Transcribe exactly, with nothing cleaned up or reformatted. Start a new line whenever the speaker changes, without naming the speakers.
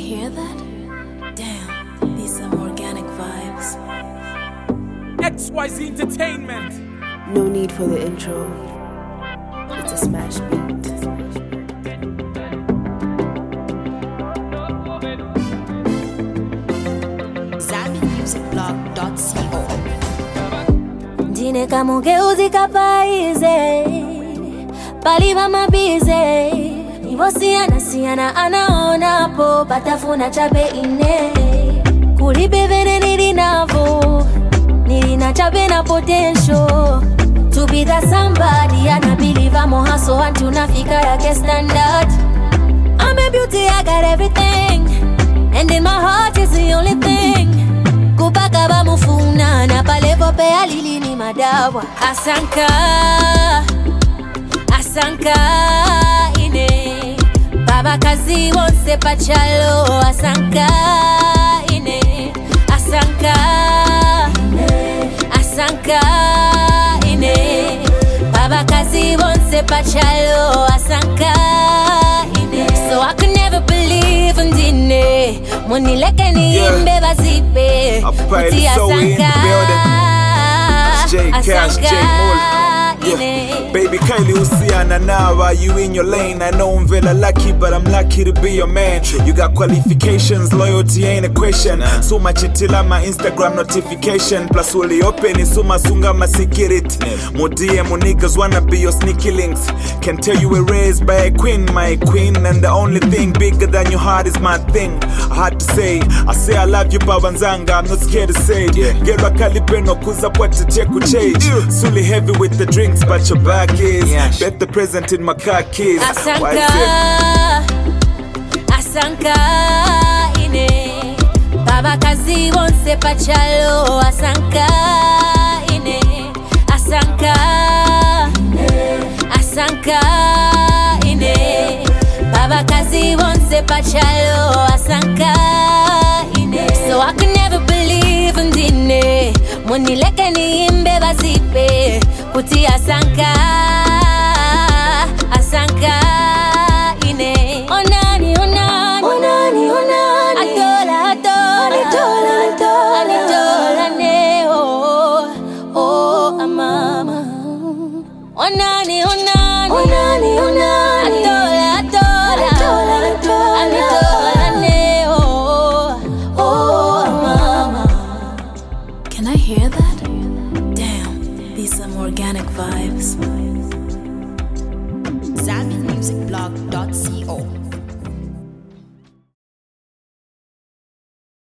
hear that? Damn, these some organic vibes.
X Y Z Entertainment.
No need for the intro. It's a smash beat.
Zambi Music Blog dot co.
Ndine kamugeuzi kapaize paliva mabize Nivosiana siana anaonapo patafuna chape ine Kulibevene nilinavo Nilina chape na potential To be that somebody and I believe I'm a hustle and tunafika yake standard I'm a beauty, I got everything And in my heart is the only thing Kupaka ba mufuna na pale pope alili ni madawa Asanka, asanka ine Baba kazi wonse pachalo Asanka ine, asanka ine Asanka ine Baba kazi wonse pachalo Asanka ine So I could never believe in dine Moni leke ni imbe bazipe Uti asanka
J Cash, J Mole. Yeah. Baby, kindly usiana now. Are you in your lane? I know I'm very lucky, but I'm lucky to be your man. You got qualifications, loyalty ain't a question. So much itila my Instagram notification. Plus only open is so masunga masikiriti. Mo D M, mo niggas wanna be your sneaky links. Can tell you were raised by a queen, my queen. And the only thing bigger than your heart is my thing. I had to say, I say I love you, Babanzanga. I'm not scared to say it. Get a calibeno, kuza pwete cheku change. Sully heavy with the drinks, but your back is yeah, bet the present in my car keys.
Asanka, asanka ine Baba kazi wonse pachalo Asanka ine, asanka ine Asanka ine Baba kazi wonse pachalo Asanka ine So I could never believe in dine Moni leke ni imbe bazipe Kuti asanka, asanka ine Onani, onani, onani, onani Adola, adola, adola, adola Adola ne, oh, oh, amama Onani, onani, onani, onani Adola, adola, adola, adola Adola ne, oh, oh, amama
Can I hear that? Damn, these some organic vibes.